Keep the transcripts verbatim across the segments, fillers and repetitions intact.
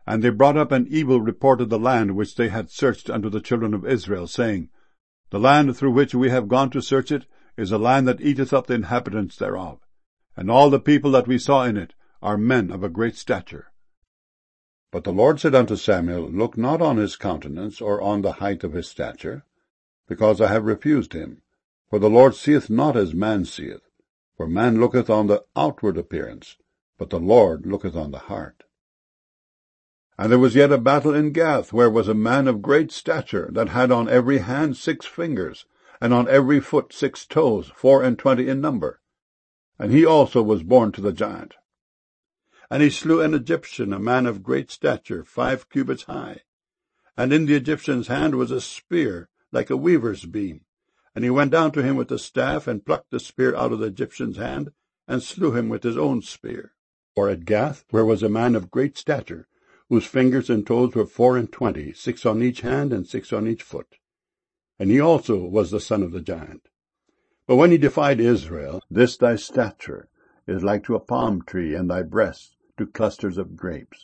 And they brought up an evil report of the land which they had searched unto the children of Israel, saying, The land through which we have gone to search it is a land that eateth up the inhabitants thereof, and all the people that we saw in it are men of a great stature. But the Lord said unto Samuel, Look not on his countenance, or on the height of his stature, because I have refused him. For the Lord seeth not as man seeth. For man looketh on the outward appearance, but the Lord looketh on the heart. And there was yet a battle in Gath, where was a man of great stature, that had on every hand six fingers, and on every foot six toes, four and twenty in number. And he also was born to the giant. And he slew an Egyptian, a man of great stature, five cubits high. And in the Egyptian's hand was a spear, like a weaver's beam. And he went down to him with the staff, and plucked the spear out of the Egyptian's hand, and slew him with his own spear. Or at Gath, where was a man of great stature, whose fingers and toes were four and twenty, six on each hand, and six on each foot. And he also was the son of the giant. But when he defied Israel, this thy stature is like to a palm tree, and thy breasts to clusters of grapes.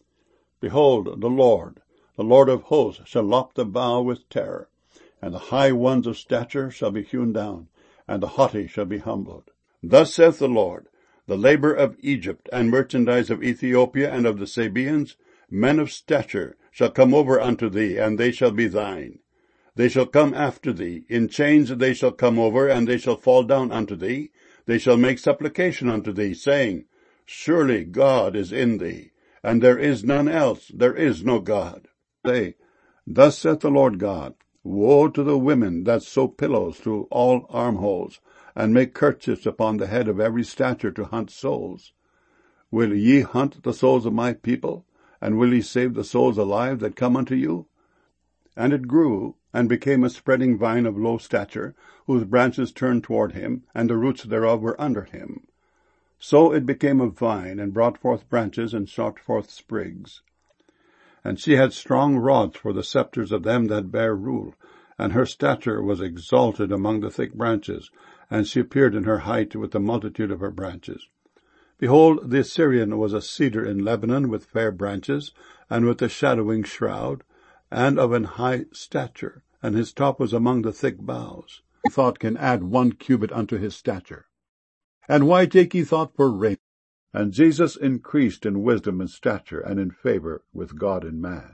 Behold, the Lord, the Lord of hosts, shall lop the bough with terror, and the high ones of stature shall be hewn down, and the haughty shall be humbled. Thus saith the Lord, the labor of Egypt, and merchandise of Ethiopia, and of the Sabaeans, men of stature, shall come over unto thee, and they shall be thine. They shall come after thee, in chains they shall come over, and they shall fall down unto thee. They shall make supplication unto thee, saying, Surely God is in thee, and there is none else, there is no God. Say, Thus saith the Lord God, Woe to the women that sew pillows through all armholes, and make kerchiefs upon the head of every stature to hunt souls. Will ye hunt the souls of my people, and will ye save the souls alive that come unto you? And it grew, and became a spreading vine of low stature, whose branches turned toward him, and the roots thereof were under him. So it became a vine, and brought forth branches, and shot forth sprigs. And she had strong rods for the scepters of them that bare rule, and her stature was exalted among the thick branches, and she appeared in her height with the multitude of her branches. Behold, the Assyrian was a cedar in Lebanon with fair branches, and with a shadowing shroud, and of an high stature, and his top was among the thick boughs. Thought can add one cubit unto his stature. And why take ye thought for raiment? And Jesus increased in wisdom and stature, and in favor with God and man.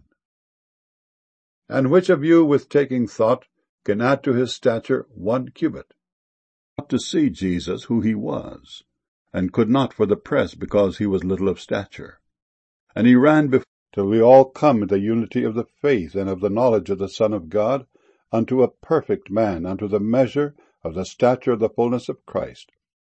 And which of you with taking thought can add to his stature one cubit? Not to see Jesus who he was, and could not for the press, because he was little of stature. And he ran before, till we all come in the unity of the faith and of the knowledge of the Son of God, unto a perfect man, unto the measure of the stature of the fullness of Christ,